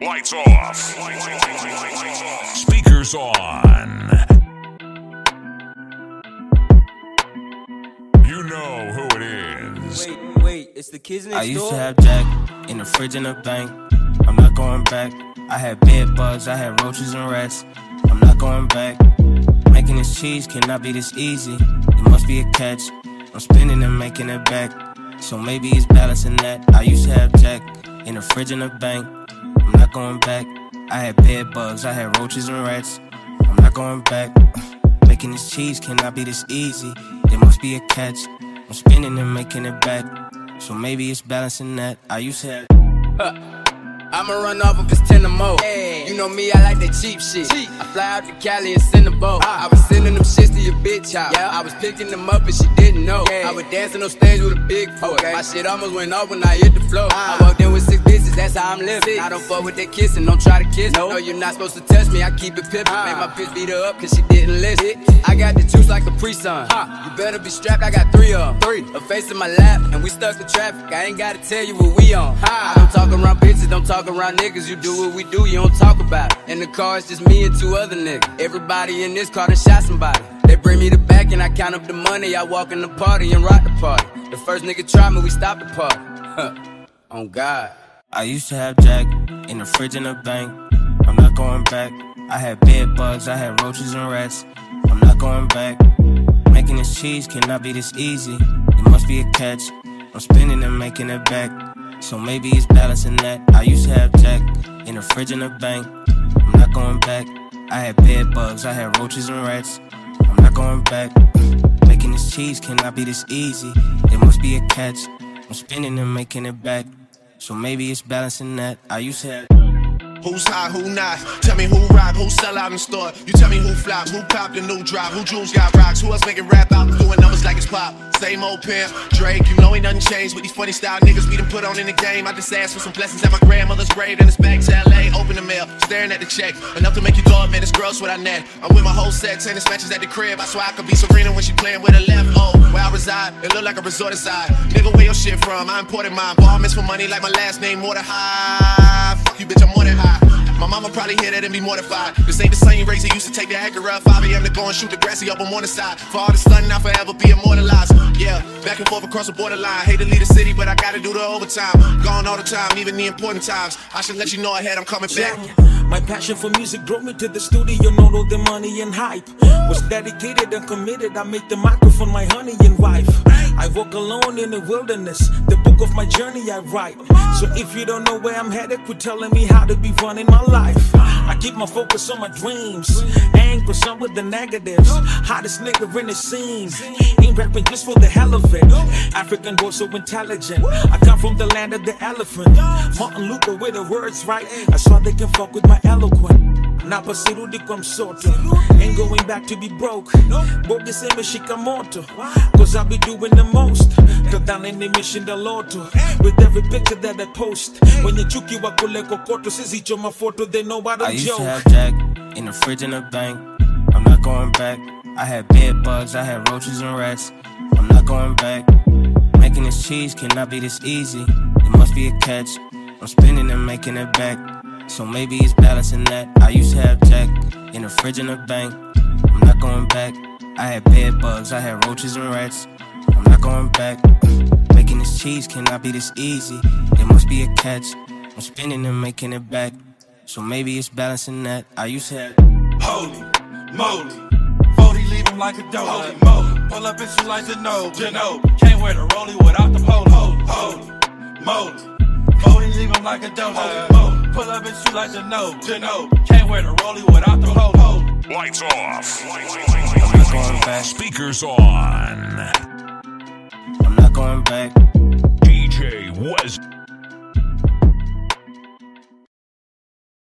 Lights off. Speakers on. You know who it is. Wait, it's the kids next door? I used to have Jack in the fridge in the bank. I'm not going back. I had bed bugs, I had roaches and rats. I'm not going back. Making this cheese cannot be this easy. It must be a catch. I'm spinning and making it back. So maybe it's balancing that. I used to have Jack in the fridge in the bank. I'm not going back. I had bed bugs, I had roaches and rats. I'm not going back. Making this cheese cannot be this easy. There must be a catch. I'm spinning and making it back. So maybe it's balancing that. I used to have. I'ma run off if it's 10 or more. Yeah. You know me, I like that cheap shit. I fly out to Cali and send a boat. I was sending them shits to your bitch house. Yeah. I was picking them up and she didn't know. Yeah. I was dancing on stage with a big foot. Okay. My shit almost went off when I hit the floor. I walked in with 6 bitches, that's how I'm living. I don't fuck with that kissing, don't try to kiss. No, you're not supposed to touch me, I keep it pimpin'. Make my bitch beat her up cause she didn't listen. I got the juice like a pre-sun. You better be strapped, I got 3 of them. A face in my lap and we stuck to traffic. I ain't gotta tell you what we on. I don't talk around bitches, don't talk around niggas. You do what we do, you don't talk about it. In the car, it's just me and 2 other niggas. Everybody in this car done shot somebody. They bring me the back and I count up the money. I walk in the party and rock the party. The first nigga try me, we stop the party. On God. I used to have Jack in the fridge in the bank. I'm not going back. I had bed bugs, I had roaches and rats. I'm not going back. Making this cheese cannot be this easy. It must be a catch. I'm spinning and making it back. So maybe it's balancing that. I used to have Jack in the fridge in the bank. I'm not going back. I had bed bugs, I had roaches and rats. I'm not going back. Making this cheese cannot be this easy. There must be a catch. I'm spinning and making it back. So maybe it's balancing that. I used to have. Who's hot, who not? Tell me who rock, who sell out in store. You tell me who flop, who popped the new drop, who jewels got rocks, who else making rap out doing numbers like it's pop. Same old pimp, Drake, you know ain't nothing changed with these funny style niggas we done put on in the game. I just asked for some blessings at my grandmother's grave, then it's back to LA, open the mail, staring at the check. Enough to make you throw up, man, it's gross what I net. I'm with my whole set, tennis matches at the crib. I swear I could be Serena when she playing with her left. Oh, where I reside, it look like a resort inside. Nigga, where your shit from? I imported mine. Ball miss for money like my last name, more than high. Fuck you, bitch, I'm more than high. My mama probably hear that and be mortified. This ain't the same race that used to take the Acura. 5 a.m. to go and shoot the grassy up on one side. For all the stunning, I'll forever be immortalized. Yeah, back and forth across the borderline. Hate to leave the city, but I gotta do the overtime. Gone all the time, even the important times. I should let you know ahead, I'm coming back. My passion for music drove me to the studio, not all the money and hype. Was dedicated and committed, I make the microphone my honey and wife. I walk alone in the wilderness, the book of my journey I write. So if you don't know where I'm headed, quit telling me how to be running my life. I keep my focus on my dreams, ain't concerned with the negatives. Hottest nigga in the scene, ain't rapping just for the hell of it. African boy so intelligent, I come from the land of the elephant. Martin Luther with the words right, I saw they can fuck with my eloquent. Napa sirudi kwa msoto, ain't going back to be broke. Bogi seme shikamoto, cause I be doing the most. Tadhani nimeshinda loto, with every picture that I post. When you chuki wakule kokoto, sizicho mafoto, they know I don't joke. I used to have Jack in the fridge in the bank. I'm not going back. I had bed bugs, I had roaches and rats. I'm not going back. Making this cheese cannot be this easy. It must be a catch. I'm spinning and making it back. So maybe it's balancing that. I used to have Jack in the fridge in the bank. I'm not going back. I had bed bugs, I had roaches and rats. I'm not going back. Making this cheese cannot be this easy. There must be a catch. I'm spinning and making it back. So maybe it's balancing that. I used to have. Holy moly, 40 leave him like a dope. Holy moly, pull up and shoot like Ginobili. Can't wear the rollie without the polo. Holy moly, 40 leave him like a dope. Holy moly, pull up and shoot like Ginobili. Can't wear the rollie without the polo. Lights off. I'm not going back. Speakers on. I'm not going back.